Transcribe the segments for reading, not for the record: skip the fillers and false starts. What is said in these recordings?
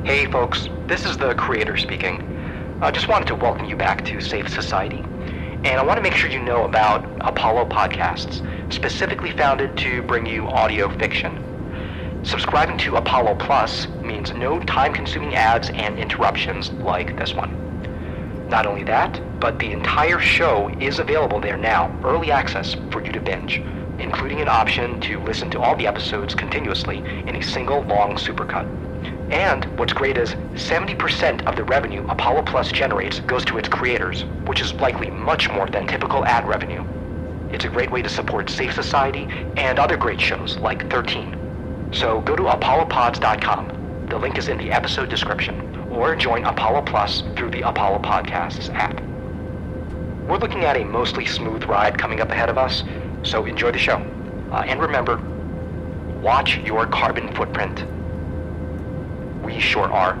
Hey folks, this is the creator speaking. I just wanted to welcome you back to Safe Society. And I want to make sure you know about Apollo Podcasts, specifically founded to bring you audio fiction. Subscribing to Apollo Plus means no time-consuming ads and interruptions like this one. Not only that, but the entire show is available there now, early access for you to binge, including an option to listen to all the episodes continuously in a single long supercut. And what's great is 70% of the revenue Apollo Plus generates goes to its creators, which is likely much more than typical ad revenue. It's a great way to support Safe Society and other great shows like 13. So go to apollopods.com. The link is in the episode description. Or join Apollo Plus through the Apollo Podcasts app. We're looking at a mostly smooth ride coming up ahead of us, so enjoy the show. And remember, watch your carbon footprint. We sure are.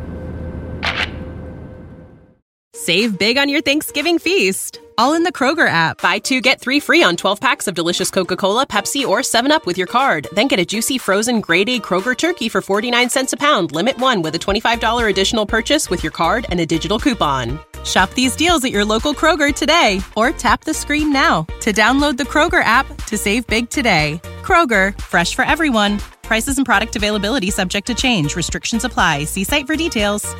Save big on your Thanksgiving feast, all in the Kroger app. Buy 2, get 3 free on 12 packs of delicious Coca-Cola, Pepsi, or 7-Up with your card. Then get a juicy frozen grade A Kroger turkey for 49 cents a pound. Limit 1 with a $25 additional purchase with your card and a digital coupon. Shop these deals at your local Kroger today, or tap the screen now to download the Kroger app to save big today. Kroger, fresh for everyone. Prices and product availability subject to change. Restrictions apply. See site for details.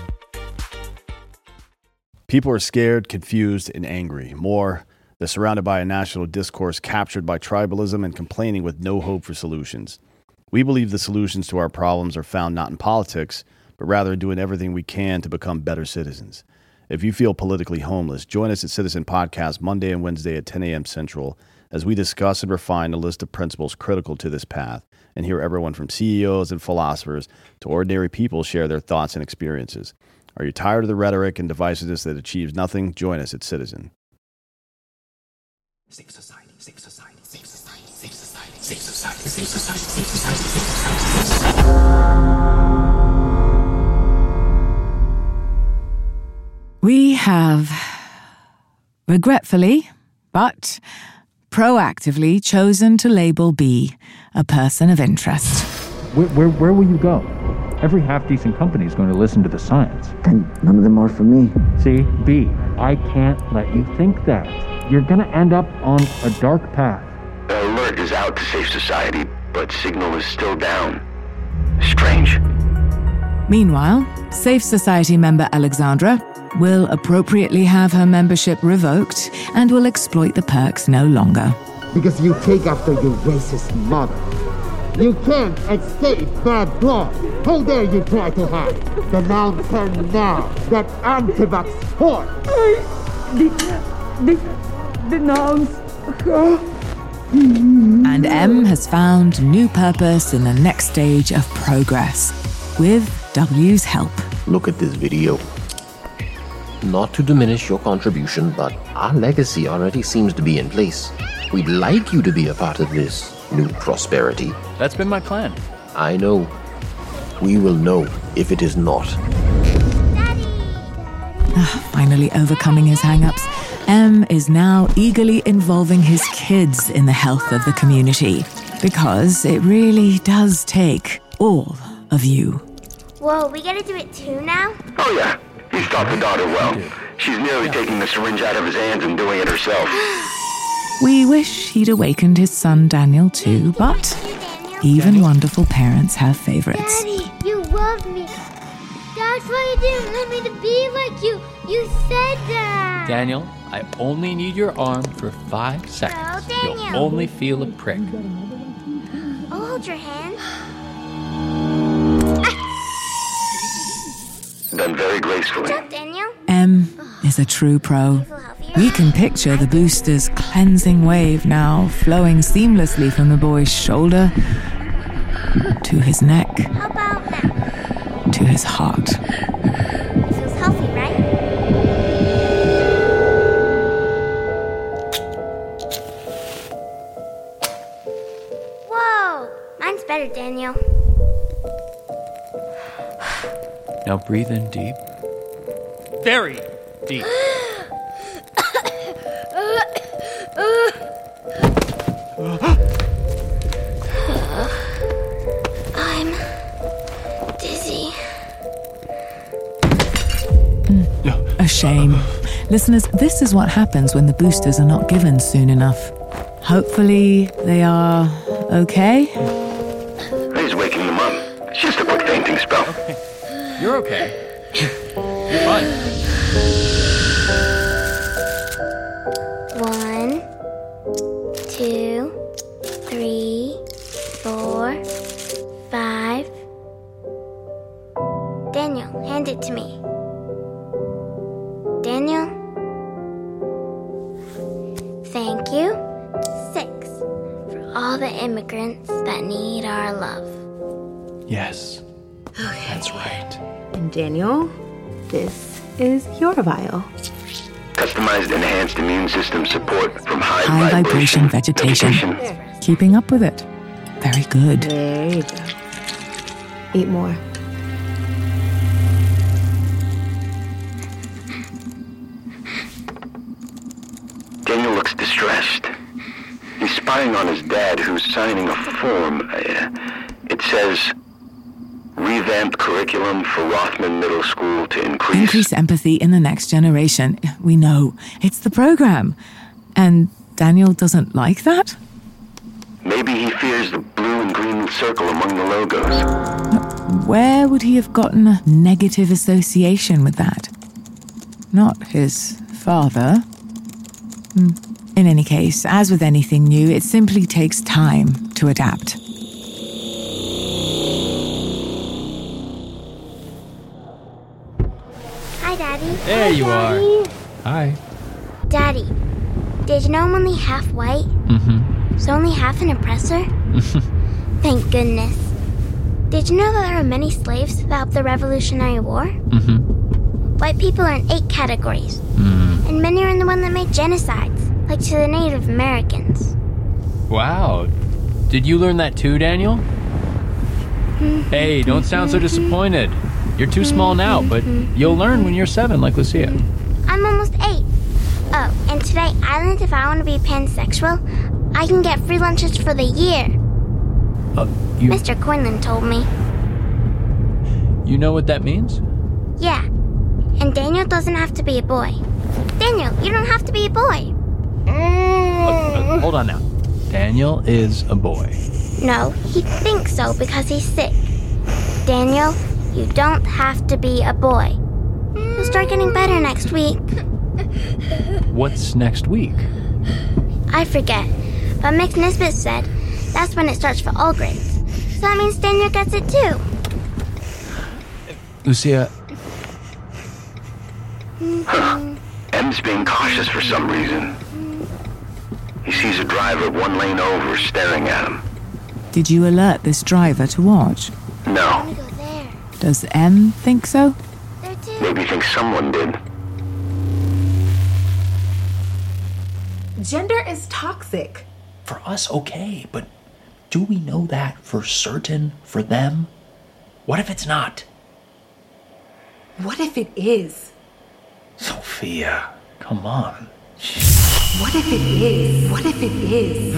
People are scared, confused, and angry. More, they're surrounded by a national discourse captured by tribalism and complaining with no hope for solutions. We believe the solutions to our problems are found not in politics, but rather in doing everything we can to become better citizens. If you feel politically homeless, join us at Citizen Podcast Monday and Wednesday at 10 a.m. Central as we discuss and refine a list of principles critical to this path and hear everyone from CEOs and philosophers to ordinary people share their thoughts and experiences. Are you tired of the rhetoric and divisiveness that achieves nothing? Join us at Citizen. Safe society, safe society, safe society, safe society, safe society, safe society, safe society, safe society. We have, regretfully, but proactively chosen to label B a person of interest. Where will you go? Every half-decent company is going to listen to the science. Then none of them are for me. See, B, I can't let you think that. You're going to end up on a dark path. The alert is out to Safe Society, but signal is still down. Strange. Meanwhile, Safe Society member Alexandra will appropriately have her membership revoked and will exploit the perks no longer. Because you take after your racist mother. You can't escape bad blood. How dare you try to hide? Denounce her now, that anti-vax whore. Denounce her. And M has found new purpose in the next stage of progress, with W's help. Look at this video. Not to diminish your contribution, but our legacy already seems to be in place. We'd like you to be a part of this new prosperity. That's been my plan. I know. We will know if it is not. Finally overcoming his hang-ups, M is now eagerly involving his kids in the health of the community, because it really does take all of you. Whoa, we gotta do it too now? Oh yeah, he's taught the daughter well. She's nearly taking the syringe out of his hands and doing it herself. We wish he'd awakened his son Daniel too, but even wonderful parents have favorites. Daddy, you love me. That's why you didn't want me to be like you. You said that. Daniel, I only need your arm for 5 seconds. No, Daniel. You'll only feel a prick. I'll hold your hand. Done very gracefully. What's up, Daniel? M is a true pro. We can picture the booster's cleansing wave now flowing seamlessly from the boy's shoulder to his neck. How about now? To his heart. It feels healthy, right? Whoa! Mine's better, Daniel. Now breathe in deep. Very deep. I'm dizzy. A shame. Listeners, this is what happens when the boosters are not given soon enough. Hopefully they are okay. He's waking them up. It's just a quick fainting spell. Okay. You're okay. You're fine. 1, 2, 3, 4, 5. Daniel, hand it to me. Daniel? Thank you. 6, for all the immigrants that need our love. Yes. Okay. That's right. And Daniel, this is your vial. Customized enhanced immune system support from high vibration vegetation. Keeping up with it. Very good. There you go. Eat more. Daniel looks distressed. He's spying on his dad, who's signing a form. It says, revamped curriculum for Rothman Middle School to increase empathy in the next generation. We know. It's the program. And Daniel doesn't like that? Maybe he fears the blue and green circle among the logos. Where would he have gotten a negative association with that? Not his father. In any case, as with anything new, it simply takes time to adapt. Hi, Daddy. There you are. Hi. Daddy, did you know I'm only half white? Mm-hmm. So only half an oppressor? Thank goodness. Did you know that there were many slaves throughout the Revolutionary War? Mm-hmm. White people are in 8 categories. And many are in the one that made genocides, like to the Native Americans. Wow. Did you learn that too, Daniel? Hey, don't sound so disappointed. You're too small now, but you'll learn when you're 7, like Lucia. I'm almost 8. Oh, and today I learned if I want to be pansexual, I can get free lunches for the year. Mr. Quinlan told me. You know what that means? Yeah. And Daniel doesn't have to be a boy. Daniel, you don't have to be a boy. Hold on now. Daniel is a boy. No, he thinks so because he's sick. Daniel, you don't have to be a boy. You'll start getting better next week. What's next week? I forget. But Mick Nisbet said that's when it starts for all grades. So that means Daniel gets it too. Lucia. M's being cautious for some reason. He sees a driver 1 lane over staring at him. Did you alert this driver to watch? No. Does M think so? Maybe thinks someone did. Gender is toxic. For us, okay, but do we know that for certain for them? What if it's not? What if it is? Sophia, come on. What if it is? What if it is?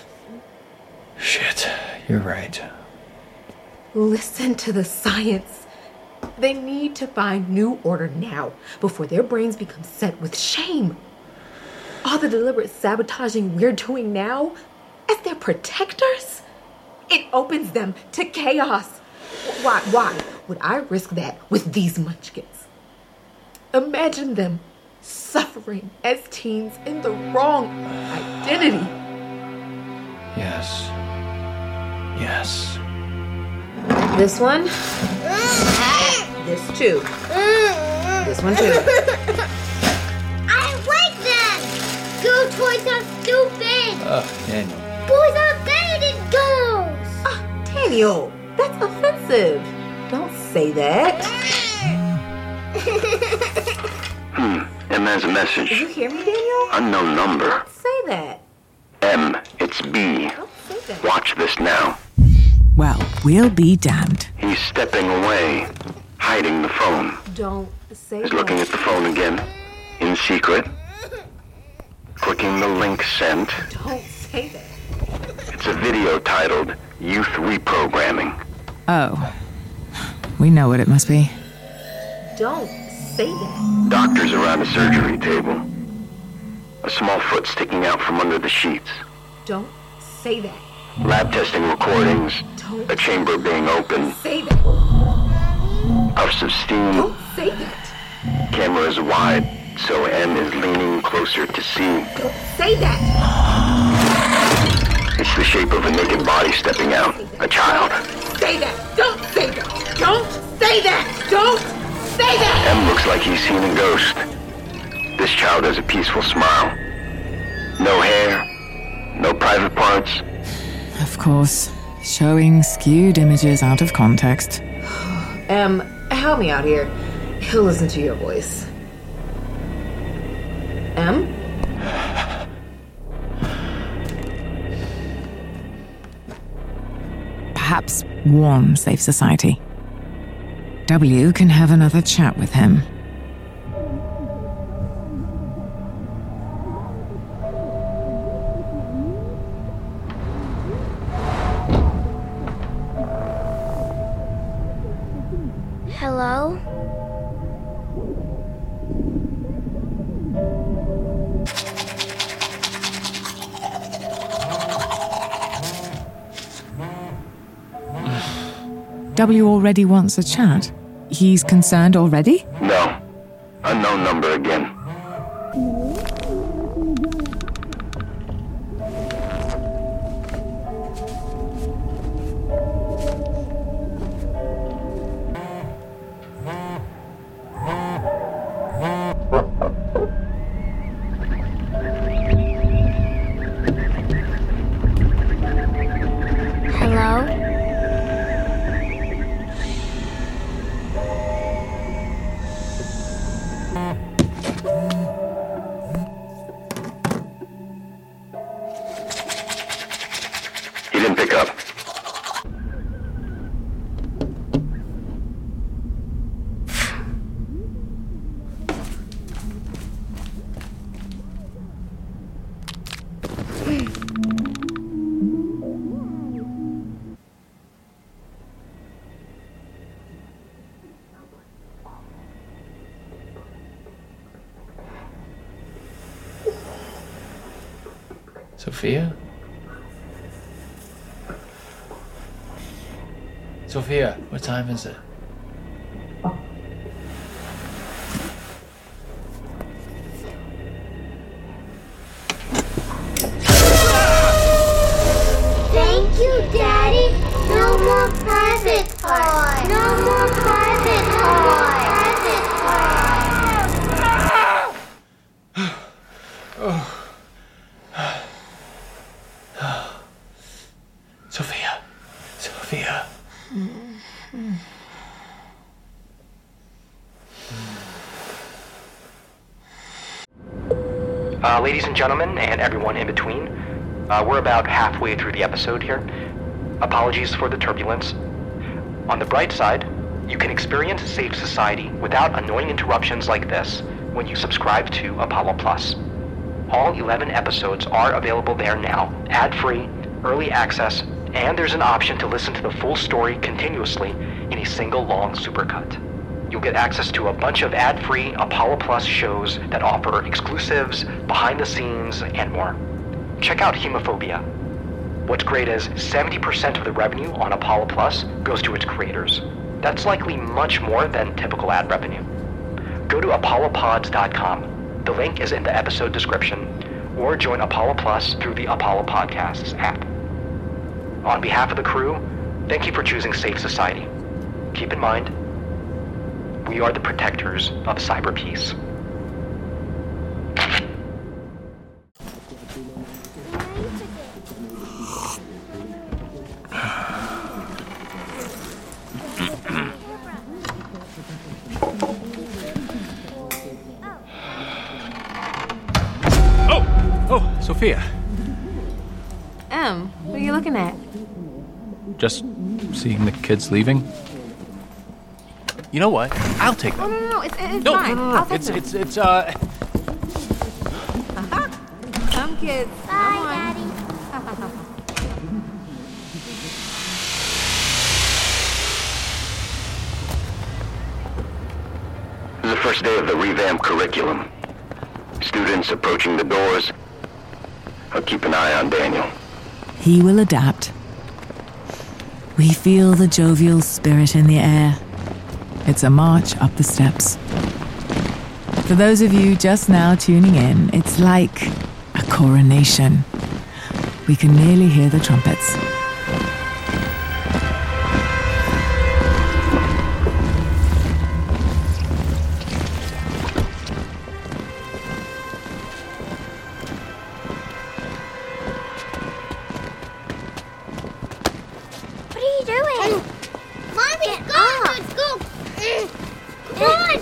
Shit, you're right. Listen to the science. They need to find new order now before their brains become set with shame. All the deliberate sabotaging we're doing now as their protectors, it opens them to chaos. Why would I risk that with these munchkins? Imagine them suffering as teens in the wrong identity. Yes. Yes. This one. This too. This one too. I don't like them! Girl toys are stupid! Daniel. Boys are better than girls! Daniel, that's offensive. Don't say that. M has a message. Did you hear me, Daniel? Unknown number. Don't say that. M, it's B. Don't say that. Watch this now. Well, we'll be damned. He's stepping away, hiding the phone. Don't say He's that. looking at the phone again, in secret. Clicking the link sent. Don't say that. It's a video titled Youth Reprogramming. Oh. We know what it must be. Don't say that. Doctors around the surgery table. A small foot sticking out from under the sheets. Don't say that. Lab testing recordings. Don't A chamber being opened. say that. Puffs of steam. Don't say that. Camera is wide, so M is leaning closer to see. Don't say that. It's the shape of a naked body stepping out. A child. Say that. Don't say that. Don't say that. Don't say that. M looks like he's seen a ghost. This child has a peaceful smile. No hair, no private parts. Of course, showing skewed images out of context. Help me out here. He'll listen to your voice. M? Perhaps warn Safe Society. W can have another chat with him. Hello? W already wants a chat. He's concerned already? No. Unknown number again. Hello? He didn't pick up. Sophia? Sophia, what time is it? Thank you, Daddy. No more private parts. No more private parts. Sophia. Sophia. Ladies and gentlemen, and everyone in between, we're about halfway through the episode here. Apologies for the turbulence. On the bright side, you can experience Safe Society without annoying interruptions like this when you subscribe to Apollo Plus. All 11 episodes are available there now, ad-free, early access, and there's an option to listen to the full story continuously in a single long supercut. You'll get access to a bunch of ad-free Apollo Plus shows that offer exclusives, behind the scenes, and more. Check out Hemophobia. What's great is 70% of the revenue on Apollo Plus goes to its creators. That's likely much more than typical ad revenue. Go to apollopods.com. The link is in the episode description, or join Apollo Plus through the Apollo Podcasts app. On behalf of the crew, thank you for choosing Safe Society. Keep in mind, we are the protectors of cyber peace. Oh, Sophia. What are you looking at? Just seeing the kids leaving. You know what? I'll take them. No, it's fine. No. I'll take It's them. Come, kids. Bye, Daddy. This is the First day of the revamped curriculum. Students approaching the doors. I'll keep an eye on Daniel. He will adapt. We feel the jovial spirit in the air. It's a march up the steps. For those of you just now tuning in, it's like a coronation. We can nearly hear the trumpets. What are you doing? Mommy, go! Let's go! Come on!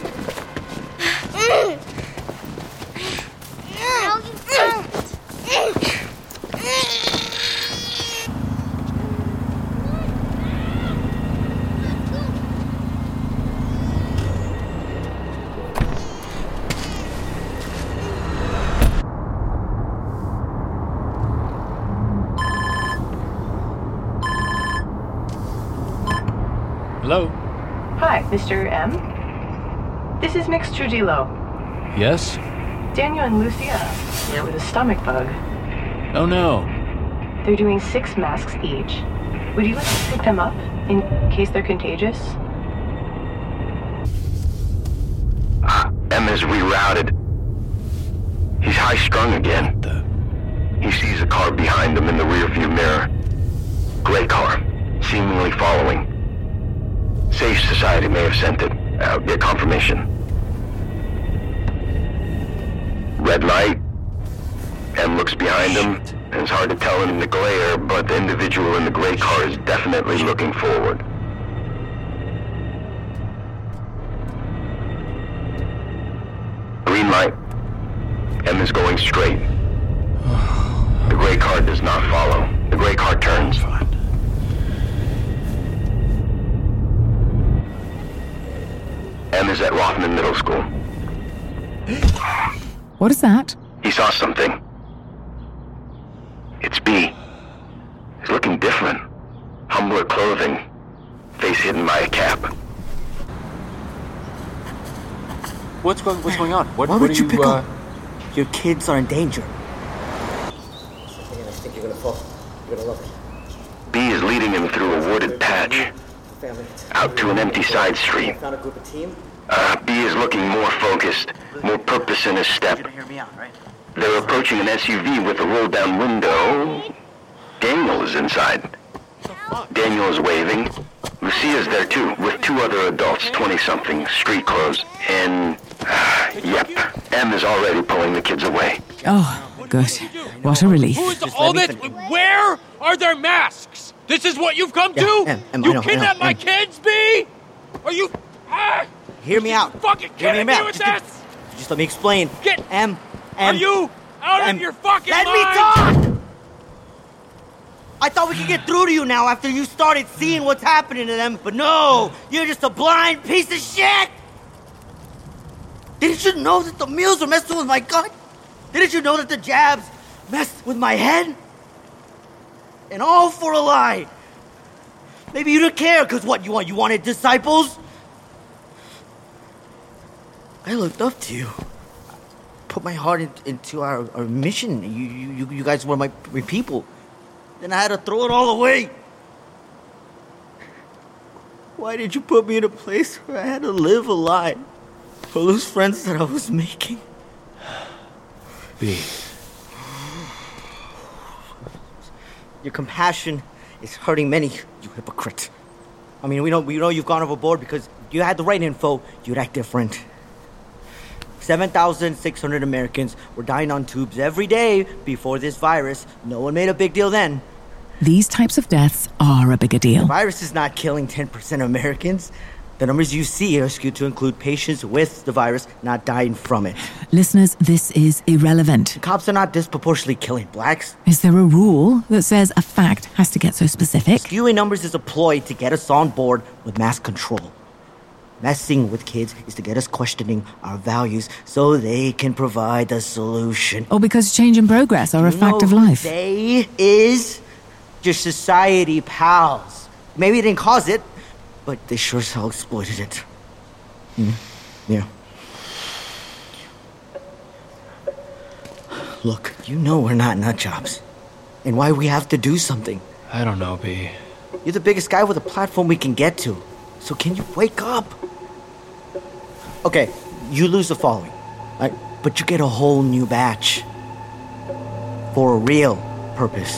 Hello? Hi, Mr. M. This is Mix Trujillo. Yes? Daniel and Lucia here with a stomach bug. Oh no. They're doing 6 masks each. Would you like to pick them up in case they're contagious? M is rerouted. He's high-strung again. He sees a car behind him in the rearview mirror. Gray car, seemingly following. Safe Society may have sent it. I'll get confirmation. Red light. M looks behind him. It's hard to tell in the glare, but the individual in the gray car is definitely looking forward. Green light. M is going straight. The gray car does not follow. The gray car turns. M is at Rothman Middle School. What is that? He saw something. It's B. He's looking different. Humbler clothing. Face hidden by a cap. What's going on? Why would you pick up? Your kids are in danger. I think you're gonna fall. You're gonna love it. B is leading him through a wooded patch. Out to an empty side street. Found a group of team? B is looking more focused, more purpose in his step. Hear me out, right? They're approaching an SUV with a roll-down window. Daniel is inside. Daniel is waving. Lucia's there too, with 2 other adults, 20-something, street clothes. And, yep, M is already pulling the kids away. Oh, good. What a relief. Who's all this? Where are their masks? This is what you've come to? You kidnapped my kids, B? Are you... Hear me out. Fucking kidding me with this? Just let me explain. M. Are you out of your fucking mind? Let me talk! I thought we could get through to you now after you started seeing what's happening to them, but no! You're just a blind piece of shit! Didn't you know that the meals were messing with my gut? Didn't you know that the jabs messed with my head? And all for a lie. Maybe you didn't care, because what, you wanted disciples? I looked up to you. Put my heart into our mission. You guys were my people. Then I had to throw it all away. Why did you put me in a place where I had to live a lie? For those friends that I was making? B. Your compassion is hurting many, you hypocrite. I mean, we know you've gone overboard because you had the right info, you'd act different. 7,600 Americans were dying on tubes every day before this virus. No one made a big deal then. These types of deaths are a bigger deal. The virus is not killing 10% of Americans. The numbers you see are skewed to include patients with the virus not dying from it. Listeners, this is irrelevant. The cops are not disproportionately killing blacks. Is there a rule that says a fact has to get so specific? Skewing numbers is a ploy to get us on board with mass control. Messing with kids is to get us questioning our values so they can provide the solution. Or because change and progress are a fact of life. They is your society pals. Maybe they didn't cause it, but they sure as hell exploited it. Yeah. Look, you know we're not nutjobs. And why we have to do something. I don't know, B. You're the biggest guy with a platform we can get to. So can you wake up? Okay, you lose the following. But you get a whole new batch. For a real purpose.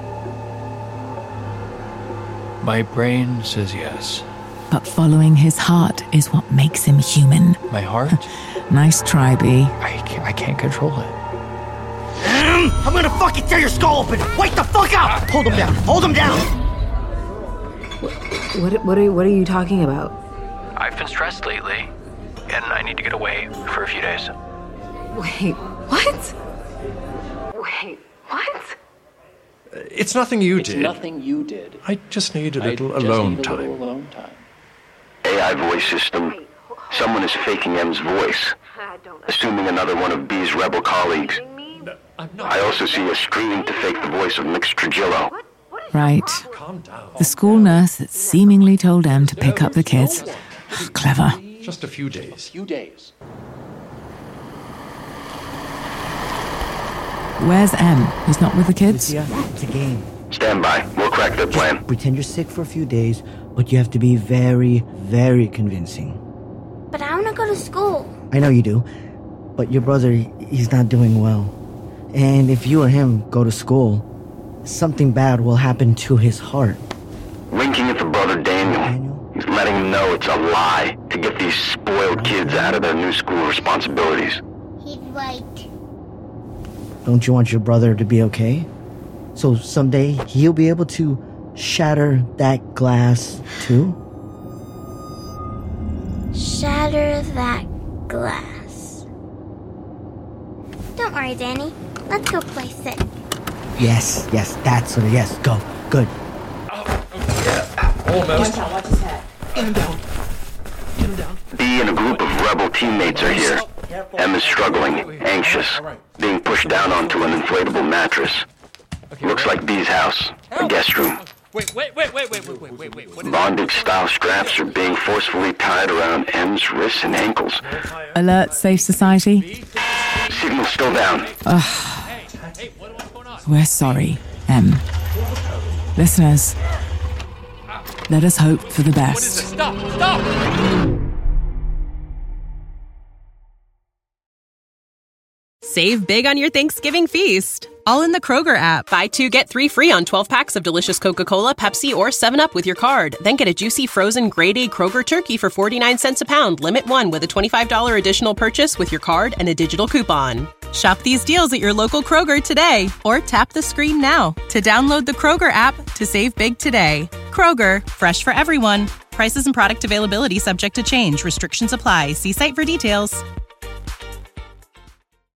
My brain says yes. But following his heart is what makes him human. My heart? Nice try, B. I can't control it. I'm gonna fucking tear your skull open! Wake the fuck up! Hold him down! Hold him down! What are you talking about? I've been stressed lately, and I need to get away for a few days. Wait, what? Wait, what? It's nothing you did. Nothing you did. I just need a little alone time. AI voice system. Someone is faking M's voice, assuming another one of B's rebel colleagues. I also see a screen to fake the voice of Mixed Trujillo. Right. The school nurse that seemingly told M to pick up the kids. Clever. Just a few days. Where's M? He's not with the kids? It's a game. Stand by. We'll crack their plan. Just pretend you're sick for a few days, but you have to be very, very convincing. But I want to go to school. I know you do, but your brother, he's not doing well. And if you or him go to school, something bad will happen to his heart. Winking at the brother Daniel. He's letting him know it's a lie to get these spoiled kids out of their new school responsibilities. He's right. Don't you want your brother to be okay? So someday he'll be able to shatter that glass too? Shatter that glass. Don't worry, Danny. Let's go play sick. Yes, that's what it is. Yes, go. Good. Almost. Watch his head. Get him down. B and a group of rebel teammates are here. M is struggling, anxious, being pushed down onto an inflatable mattress. Looks like B's house, a guest room. Wait. Bondage-style straps are being forcefully tied around M's wrists and ankles. Alert, Safe Society. Signal still down. We're sorry, M. Listeners, let us hope for the best. What is it? Stop! Save big on your Thanksgiving feast, all in the Kroger app. Buy 2, get 3 free on 12 packs of delicious Coca-Cola, Pepsi, or 7-Up with your card. Then get a juicy frozen grade-A Kroger turkey for 49 cents a pound. Limit 1 with a $25 additional purchase with your card and a digital coupon. Shop these deals at your local Kroger today, or tap the screen now to download the Kroger app to save big today. Kroger, fresh for everyone. Prices and product availability subject to change. Restrictions apply. See site for details.